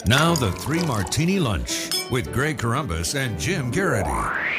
Now the Three Martini Lunch with Greg Corombos and Jim Garrity.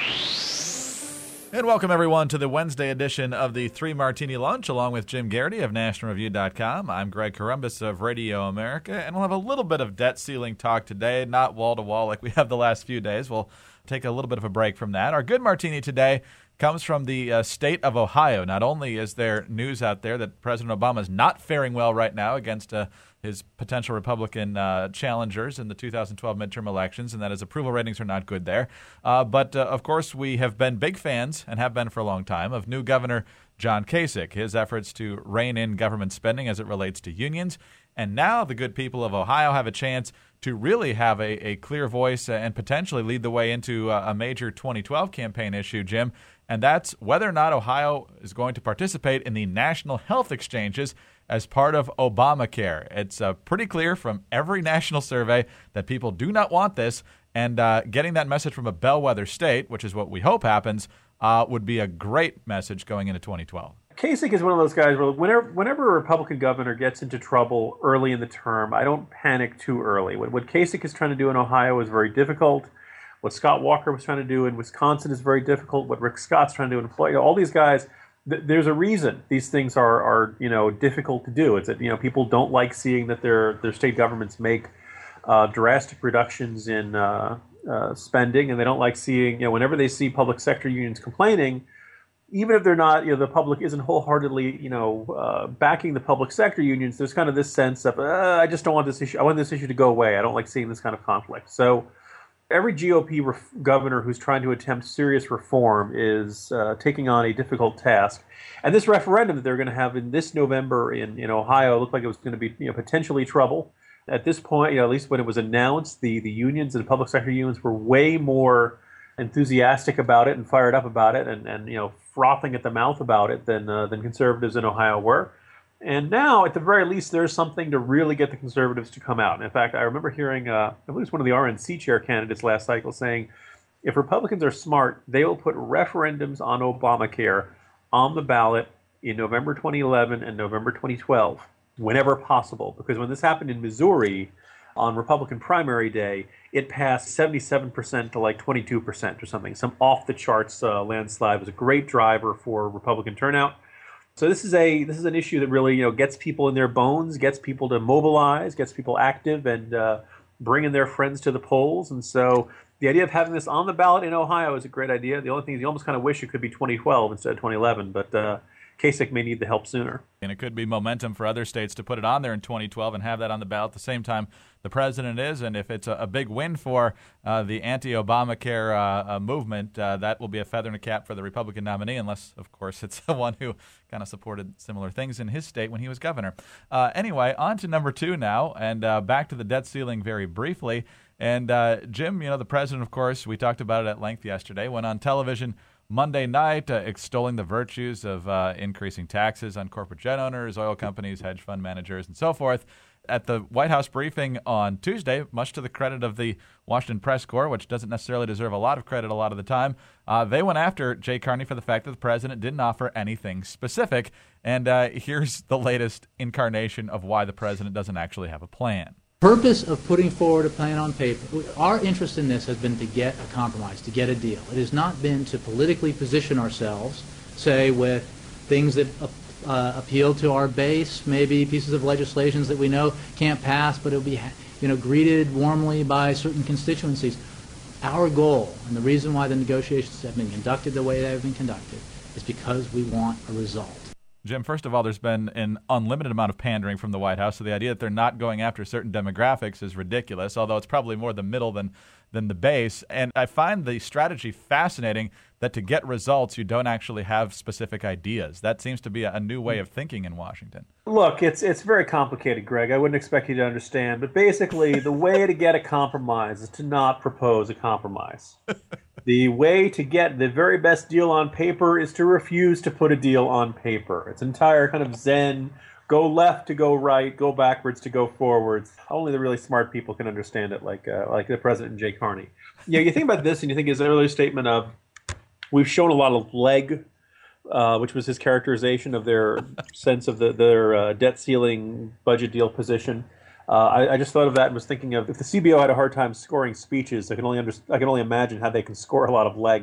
And welcome, everyone, to the Wednesday edition of the Three Martini Lunch, along with Jim Garrity of NationalReview.com. I'm Greg Corombos of Radio America, and we'll have a little bit of debt ceiling talk today, not wall-to-wall like we have the last few days. We'll take a little bit of a break from that. Our good martini today comes from the state of Ohio. Not only is there news out there that President Obama is not faring well right now against his potential Republican challengers in the 2012 midterm elections, and that his approval ratings are not good there. But, of course, we have been big fans, and have been for a long time, of new Governor John Kasich, his efforts to rein in government spending as it relates to unions. And now the good people of Ohio have a chance to really have a clear voice and potentially lead the way into a major 2012 campaign issue, Jim, and that's whether or not Ohio is going to participate in the national health exchanges as part of Obamacare. It's pretty clear from every national survey that people do not want this, and getting that message from a bellwether state, which is what we hope happens, would be a great message going into 2012. Kasich is one of those guys where whenever a Republican governor gets into trouble early in the term, I don't panic too early. What Kasich is trying to do in Ohio is very difficult. What Scott Walker was trying to do in Wisconsin is very difficult. What Rick Scott's trying to do in Florida, all these guys, there's a reason these things are difficult to do. It's that people don't like seeing that their state governments make drastic reductions in spending, and they don't like seeing whenever they see public sector unions complaining, even if they're not the public isn't wholeheartedly backing the public sector unions. There's kind of this sense of I just don't want this issue. I want this issue to go away. I don't like seeing this kind of conflict. So every GOP governor who's trying to attempt serious reform is taking on a difficult task. And this referendum that they're going to have in this November in Ohio looked like it was going to be potentially trouble. At this point, at least when it was announced, the unions and the public sector unions were way more enthusiastic about it and fired up about it and frothing at the mouth about it than conservatives in Ohio were. And now, at the very least, there's something to really get the conservatives to come out. And in fact, I remember hearing, I believe it was one of the RNC chair candidates last cycle saying, if Republicans are smart, they will put referendums on Obamacare on the ballot in November 2011 and November 2012, whenever possible. Because when this happened in Missouri on Republican primary day, it passed 77% to like 22% or something. Some off-the-charts landslide. It was a great driver for Republican turnout. So this is an issue that really gets people in their bones, gets people to mobilize, gets people active, and bringing their friends to the polls. And so the idea of having this on the ballot in Ohio is a great idea. The only thing is you almost kind of wish it could be 2012 instead of 2011, but Kasich may need the help sooner. And it could be momentum for other states to put it on there in 2012 and have that on the ballot at the same time the president is. And if it's a big win for the anti-Obamacare movement, that will be a feather in a cap for the Republican nominee, unless, of course, it's the one who kind of supported similar things in his state when he was governor. Anyway, on to number two now, and back to the debt ceiling very briefly. And Jim, the president, of course, we talked about it at length yesterday, went on television Monday night extolling the virtues of increasing taxes on corporate jet owners, oil companies, hedge fund managers, and so forth. At the White House briefing on Tuesday, much to the credit of the Washington Press Corps, which doesn't necessarily deserve a lot of credit a lot of the time, they went after Jay Carney for the fact that the president didn't offer anything specific. And here's the latest incarnation of why the president doesn't actually have a plan. Purpose of putting forward a plan on paper, our interest in this has been to get a compromise, to get a deal. It has not been to politically position ourselves, say, with things that appeal to our base, maybe pieces of legislations that we know can't pass, but it'll be greeted warmly by certain constituencies. Our goal, and the reason why the negotiations have been conducted the way they have been conducted, is because we want a result. Jim, first of all, there's been an unlimited amount of pandering from the White House, so the idea that they're not going after certain demographics is ridiculous, although it's probably more the middle than the base. And I find the strategy fascinating that to get results, you don't actually have specific ideas. That seems to be a new way of thinking in Washington. Look, it's very complicated, Greg. I wouldn't expect you to understand. But basically, the way to get a compromise is to not propose a compromise. The way to get the very best deal on paper is to refuse to put a deal on paper. It's entire kind of Zen, go left to go right, go backwards to go forwards. Only the really smart people can understand it, like the president and Jay Carney. You think about this and you think his earlier statement of, we've shown a lot of leg, which was his characterization of their sense of their debt ceiling budget deal position. I just thought of that and was thinking of if the CBO had a hard time scoring speeches, I can only imagine how they can score a lot of leg.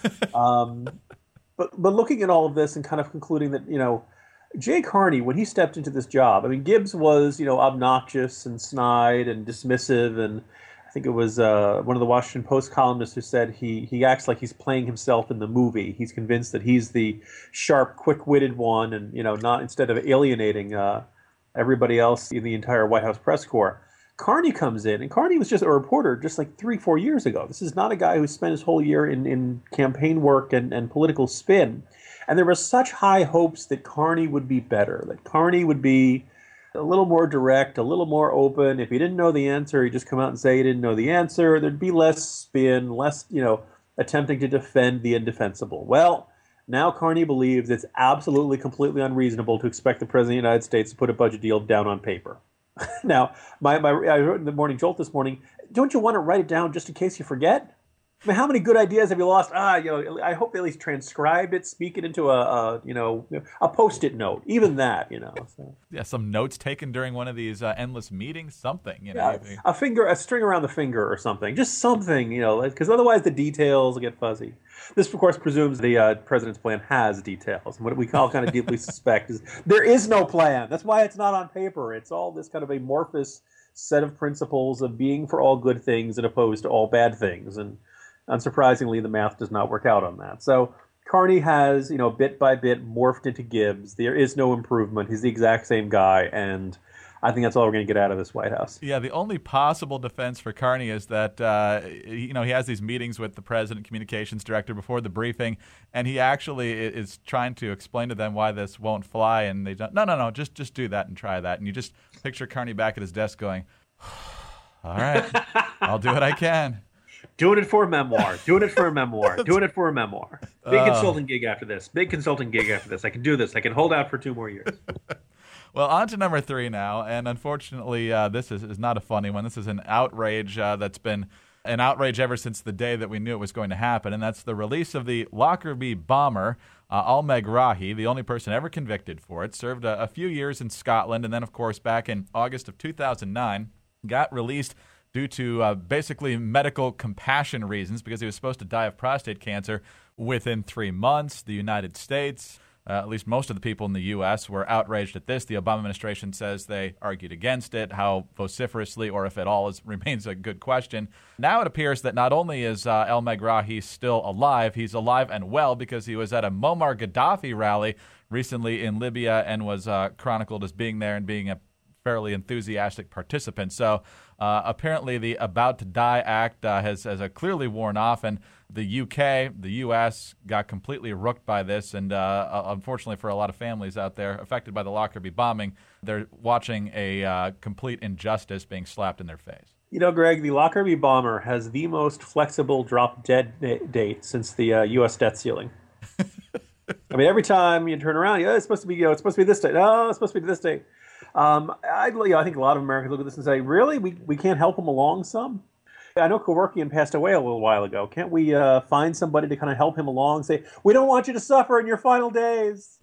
But looking at all of this and kind of concluding that, Jay Carney, when he stepped into this job, I mean, Gibbs was, obnoxious and snide and dismissive, and I think it was one of the Washington Post columnists who said he acts like he's playing himself in the movie. He's convinced that he's the sharp, quick-witted one, and not instead of alienating everybody else in the entire White House press corps. Carney comes in, and Carney was just a reporter just like 3-4 years ago. This is not a guy who spent his whole year in campaign work and political spin. And there were such high hopes that Carney would be better, that Carney would be a little more direct, a little more open. If he didn't know the answer, he'd just come out and say he didn't know the answer. There'd be less spin, less, attempting to defend the indefensible. Well, now Carney believes it's absolutely, completely unreasonable to expect the President of the United States to put a budget deal down on paper. Now, I wrote in the Morning Jolt this morning, don't you want to write it down just in case you forget? I mean, how many good ideas have you lost? I hope they at least transcribed it, speak it into a Post-it note. Even that, So. Yeah, some notes taken during one of these endless meetings, something. Yeah, a string around the finger or something. Just something, because otherwise the details get fuzzy. This, of course, presumes the president's plan has details. And what we all kind of deeply suspect is there is no plan. That's why it's not on paper. It's all this kind of amorphous set of principles of being for all good things and opposed to all bad things. And unsurprisingly, the math does not work out on that. So Carney has, bit by bit morphed into Gibbs. There is no improvement. He's the exact same guy, and I think that's all we're going to get out of this White House. Yeah, the only possible defense for Carney is that, he has these meetings with the president, communications director before the briefing, and he actually is trying to explain to them why this won't fly, and they don't, no, just do that and try that. And you just picture Carney back at his desk going, all right, I'll do what I can. Doing it for a memoir. Doing it for a memoir. Doing it for a memoir. Big consulting gig after this. Big consulting gig after this. I can do this. I can hold out for 2 more years. Well, on to number 3 now, and unfortunately, this is not a funny one. This is an outrage that's been an outrage ever since the day that we knew it was going to happen, and that's the release of the Lockerbie bomber, al-Megrahi, the only person ever convicted for it, served a few years in Scotland, and then, of course, back in August of 2009, got released due to basically medical compassion reasons because he was supposed to die of prostate cancer within 3 months. The United States, at least most of the people in the U.S., were outraged at this. The Obama administration says they argued against it. How vociferously, or if at all, remains a good question. Now it appears that not only is al-Megrahi still alive, he's alive and well because he was at a Muammar Gaddafi rally recently in Libya and was chronicled as being there and being a fairly enthusiastic participant. So apparently the About to Die Act has clearly worn off, and the UK, the US, got completely rooked by this, and unfortunately for a lot of families out there affected by the Lockerbie bombing, they're watching a complete injustice being slapped in their face. Greg, the Lockerbie bomber has the most flexible drop-dead date since the U.S. debt ceiling. I mean, every time you turn around, it's supposed to be, it's supposed to be this date. No, it's supposed to be this date. I think a lot of Americans look at this and say, really? We can't help him along some? I know Kevorkian passed away a little while ago. Can't we find somebody to kind of help him along, say, we don't want you to suffer in your final days?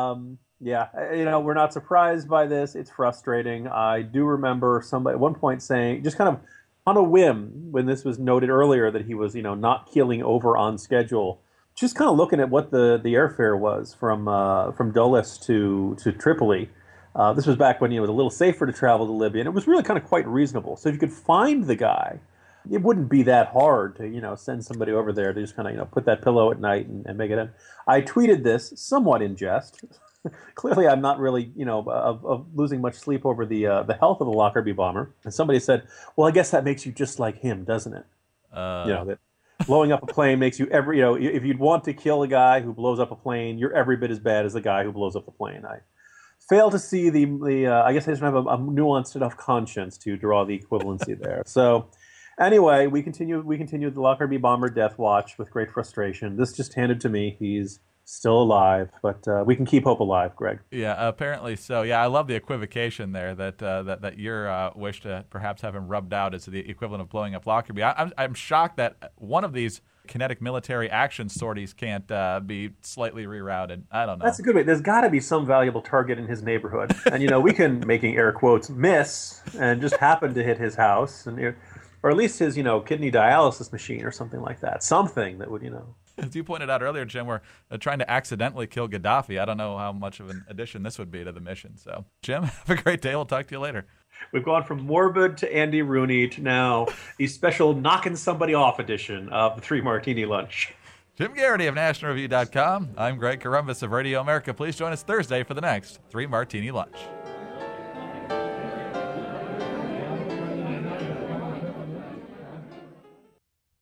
We're not surprised by this. It's frustrating. I do remember somebody at one point saying, just kind of on a whim, when this was noted earlier that he was, not keeling over on schedule, just kind of looking at what the airfare was from Dulles to Tripoli. This was back when it was a little safer to travel to Libya, and it was really kind of quite reasonable. So if you could find the guy, it wouldn't be that hard to send somebody over there to just kind of put that pillow at night and make it in. I tweeted this somewhat in jest. Clearly, I'm not really of losing much sleep over the health of the Lockerbie bomber. And somebody said, "Well, I guess that makes you just like him, doesn't it?" That blowing up a plane makes you if you'd want to kill a guy who blows up a plane, you're every bit as bad as the guy who blows up the plane. I fail to see the I guess I just don't have a nuanced enough conscience to draw the equivalency there. So anyway, we continue the Lockerbie bomber death watch with great frustration. This just handed to me. He's still alive, but we can keep hope alive, Greg. Yeah, apparently so. Yeah, I love the equivocation there that your wish to perhaps have him rubbed out is the equivalent of blowing up Lockerbie. I'm shocked that one of these kinetic military action sorties can't be slightly rerouted. I don't know. That's a good way. There's got to be some valuable target in his neighborhood. And, we can, making air quotes, miss and just happen to hit his house. Or at least his, kidney dialysis machine or something like that. Something that would, As you pointed out earlier, Jim, we're trying to accidentally kill Gaddafi. I don't know how much of an addition this would be to the mission. So, Jim, have a great day. We'll talk to you later. We've gone from morbid to Andy Rooney to now the special knocking somebody off edition of the 3 Martini Lunch. Jim Garrity of NationalReview.com. I'm Greg Corombos of Radio America. Please join us Thursday for the next 3 Martini Lunch.